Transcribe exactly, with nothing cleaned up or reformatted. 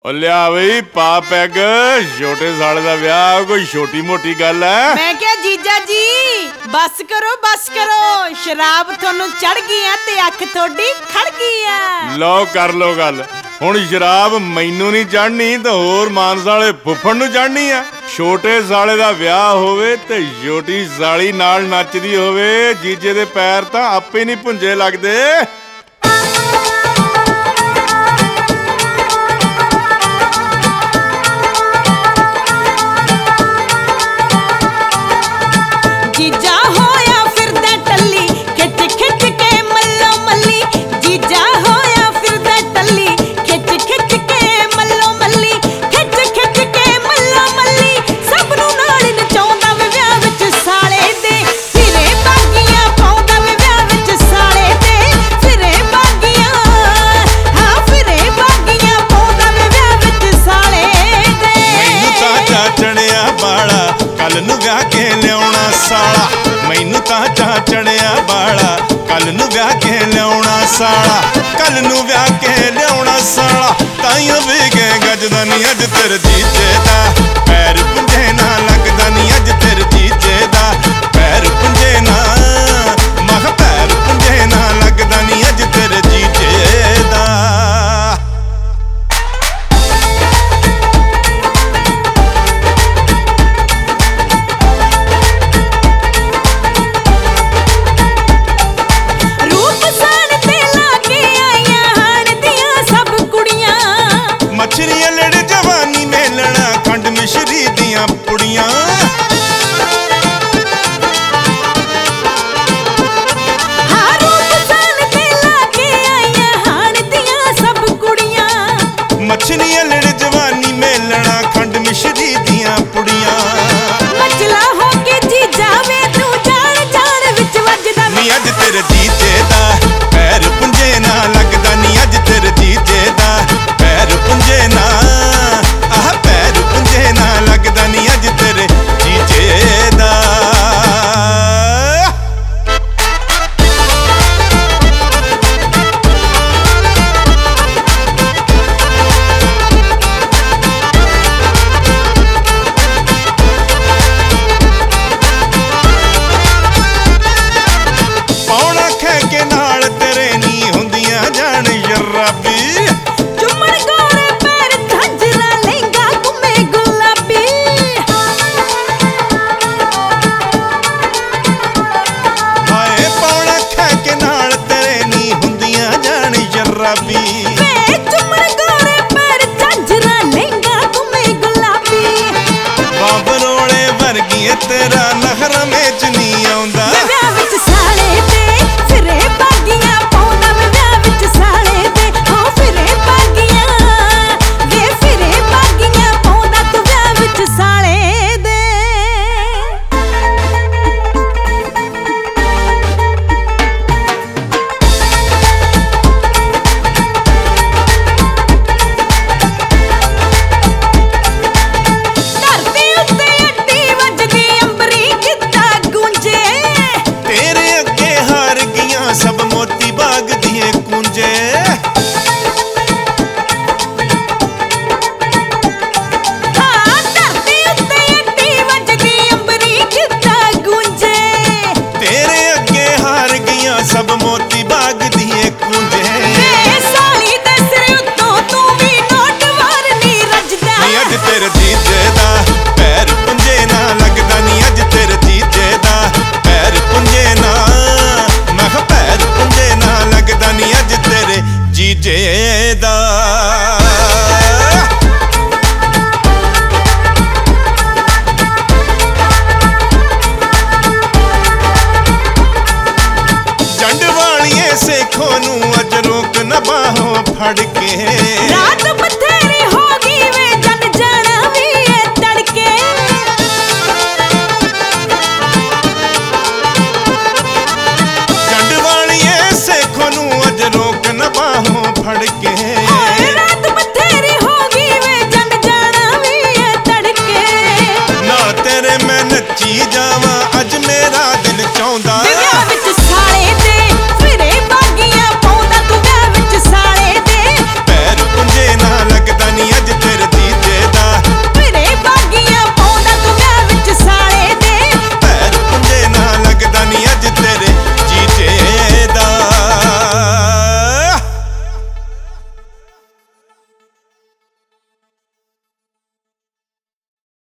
ਉਹ ਲਿਆ ਬਈ ਪਾ ਪੈਗ ਛੋਟੇ ਸਾਲੇ ਦਾ ਵਿਆਹ ਕੋਈ ਛੋਟੀ ਮੋਟੀ ਗੱਲ ਹੈ। ਮੈਂ ਕਿਹਾ ਜੀਜਾ ਜੀ ਬਸ ਕਰੋ ਬਸ ਕਰੋ, ਸ਼ਰਾਬ ਤੁਹਾਨੂੰ ਚੜ ਗਈ ਆ ਤੇ ਅੱਖ ਤੁਹਾਡੀ ਖੜ ਗਈ ਆ। ਲਓ ਕਰ ਲੋ ਗੱਲ। ਹੁਣ ਸ਼ਰਾਬ ਮੈਨੂੰ ਨਹੀਂ ਚੜਨੀ ਤਾਂ ਹੋਰ ਮਾਨਸਾ ਵਾਲੇ ਫੁੱਫੜ ਨੂੰ ਚੜਨੀ ਆ। ਛੋਟੇ ਸਾਲੇ ਦਾ ਵਿਆਹ ਹੋਵੇ ਤੇ ਛੋਟੀ ਸਾਲੀ ਨਾਲ ਨੱਚਦੀ ਹੋਵੇ, ਜੀਜੇ ਦੇ ਪੈਰ ਤਾਂ ਆਪੇ ਨਹੀਂ ਭੁੰਜੇ ਲੱਗਦੇ। ਜੀਜਾ ਹੋਇਆ ਫਿਰਦਾ ਟੱਲੀ ਖਿੱਚ ਖਿੱਚ ਕੇ ਮੱਲੋ ਮੱਲੀ, ਜੀਜਾ ਹੋਇਆ ਫਿਰਦਾ ਟੱਲੀ ਖਿੱਚ ਖਿੱਚ ਕੇ ਮੱਲੋ ਮੱਲੀ, ਖਿੱਚ ਖਿੱਚ ਕੇ ਮੱਲੋ ਮੱਲੀ। ਸਭ ਨੂੰ ਨਾਲ ਨਚਾਉਂਦਾ ਵੇ ਵਿਆਹ ਵਿੱਚ ਸਾਲੇ ਦੇ, ਫਿਰੇ ਬਾਗੀਆਂ ਪਾਉਂਦਾ ਵੇ ਵਿਆਹ ਵਿੱਚ ਸਾਲੇ ਦੇ, ਫਿਰੇ ਬਾਗੀਆਂ ਹਾਂ ਫਿਰੇ ਬਾਗੀਆਂ ਪਾਉਂਦਾ ਵੇ ਵਿਆਹ ਵਿੱਚ ਸਾਲੇ ਦੇ। ਮੈਨੂੰ ਤਾਂ ਚਾ ਚੜਿਆ ਬਾਲਾ ਕੱਲ ਨੂੰ ਵਿਆਹ ਕੇ ਲਿਆਉਣਾ ਸਾਲਾ, ਮੈਨੂੰ ਤਾਂ ਚਾ ਚੜਿਆ ਬਾਲਾ ਕੱਲ ਨੂੰ ਵਿਆਹ ਕੇ ਲਿਆਉਣਾ ਸਾਲਾ, ਕੱਲ ਨੂੰ ਵਿਆਹ ਕੇ ਲਿਆਉਣਾ ਸਾਲਾ। ਤਾਈਓ ਵੀ ਗਏ ਗੱਜਦਾ ਨੀ ਅੱਜ ਤੇਰੇ ਜੀਜੇ ਦਾ, ਪੈਰ ਪੁੰਝੇ ਨਾ ਲੱਗਦਾ ਨੀ ਅੱਜ ਤੇਰੇ ਜੀਜੇ ਦਾ, ਪੈਰ ਪੁੰਝੇ ਨਾ ਮਖ ਪੈਰ ਪੁੰਝੇ ਨਾ ਲੱਗਦਾ ਨੀ ਅੱਜ ਤੇਰੇ ਜੀਜੇ ਦਾ। ਮਛਰੀਆਂ ਲੜ ਜਵਾਨੀ ਮੇਲਣਾ ਖੰਡ ਮਿਸ਼ਰੀ ਦੀਆਂ ਪੁੜੀਆਂ, ਹਾਂ ਰੂਪ ਸਾਨ ਤੇ ਲਾ ਕੇ ਆਈਆਂ ਹਾਣ ਦੀਆਂ ਸਭ ਕੁੜੀਆਂ। ਮਛਰੀਆਂ ਲੜ ਜਵਾਨੀ ਮੇਲਣਾ ਖੰਡ ਮਿਸ਼ਰੀ ਦੀਆਂ ਪੁੜੀਆਂ। ਮਚਲਾ ਹੋ ਕੇ ਜੀ ਜਾਵੇ ਤੂੰ ਜਾਣ ਜਾਣ ਵਿੱਚ ਵੱਜਦਾ ਨੀ ਅੱਜ ਤੇਰੇ ਜੀਜੇ ਦਾ, ਪੈਰ ਪੁੰਝੇ ਨਾ ਲੱਗਦਾ ਨੀ ਅੱਜ ਤੇਰੇ ਜੀਜੇ ਦਾ, ਪੈਰ ਪੁੰਝੇ ਨਾ ਆਹ ਪੈਰ ਪੁੰਝੇ ਨਾ ਲੱਗਦਾ ਨੀ ਅੱਜ ਤੇਰੇ ਜੀਜੇ ਦਾ। ਪੌਣਾ ਖੈ ਕੇ ਨਾਲ ਤੇਰੇ ਨੀ ਹੁੰਦੀਆਂ ਜਾਣ ਸ਼ਰਾਬੀ, ਚੁੰਮਣ ਗੋਰੇ ਪੈਰ ਝਾਂਜਰਾ ਲਹਿੰਗਾ ਘੁੰਮੇ ਗੁਲਾਬੀ। ਹਾਏ ਪੌਣਾ ਖੈ ਕੇ ਨਾਲ ਤੇਰੇ ਨੀ ਹੁੰਦੀਆਂ ਜਾਣ ਸ਼ਰਾਬੀ, ਵੇ ਚੁੰਮਣ ਗੋਰੇ ਪੈਰ ਝਾਂਜਰਾ ਲਹਿੰਗਾ ਘੁੰਮੇ ਗੁਲਾਬੀ। ਬਾਬਰੋਲੇ ਵਰਗੀਏ ਤੇਰਾ ਨਖਰਾ